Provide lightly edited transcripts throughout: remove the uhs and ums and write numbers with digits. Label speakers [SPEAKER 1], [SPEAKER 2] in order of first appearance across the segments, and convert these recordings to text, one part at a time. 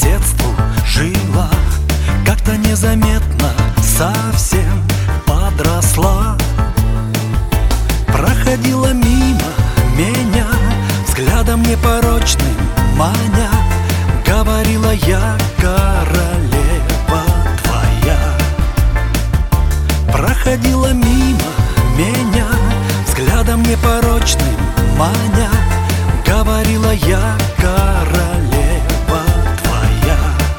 [SPEAKER 1] соседству жила, как-то незаметно совсем подросла. Проходила мимо меня, взглядом непорочным маня, говорила: я королева твоя. Проходила мимо меня, взглядом непорочным маня, говорила: я королева твоя.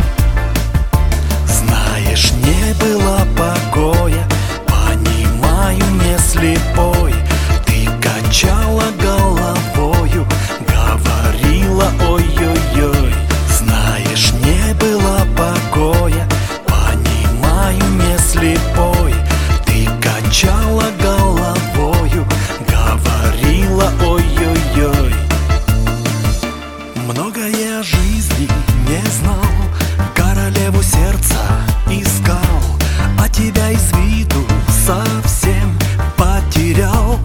[SPEAKER 1] Знаешь, не было покоя, понимаю, не слепой. Ты качала головою, говорила: ой-ой-ой. Знаешь, не было покоя, понимаю, не слепой. Ты качала головою, говорила: ой-ой-ой. Многое о жизни не знал, королеву сердца искал, а тебя из виду совсем потерял.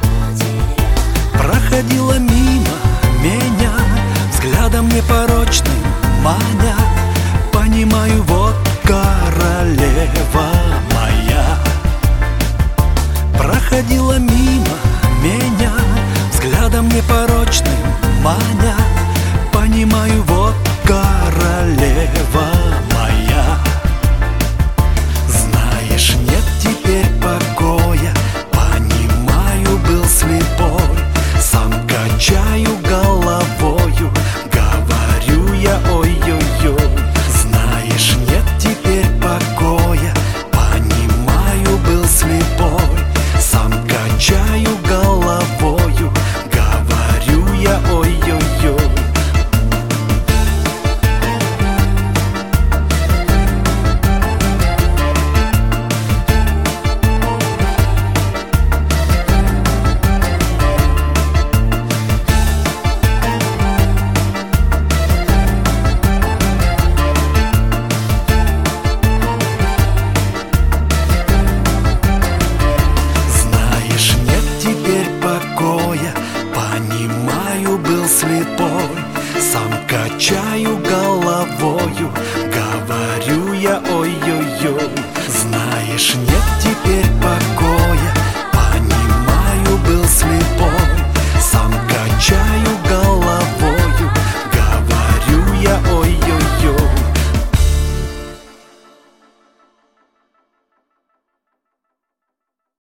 [SPEAKER 1] Проходила мимо меня, взглядом непорочным маня, понимаю, вот королева моя. Проходила мимо меня, взглядом непорочным маня, понимаю, вот королева моя. Знаешь, нет теперь покоя, понимаю, был слепой. Сам качаю головою, говорю я: ой-ой-ой. Знаешь, нет теперь покоя, понимаю, был слепой. Сам качаю головою, говорю я: ой-ой-ой. Понимаю, был слепой. Сам качаю головою, говорю я: ой-ой-ой. Знаешь, нет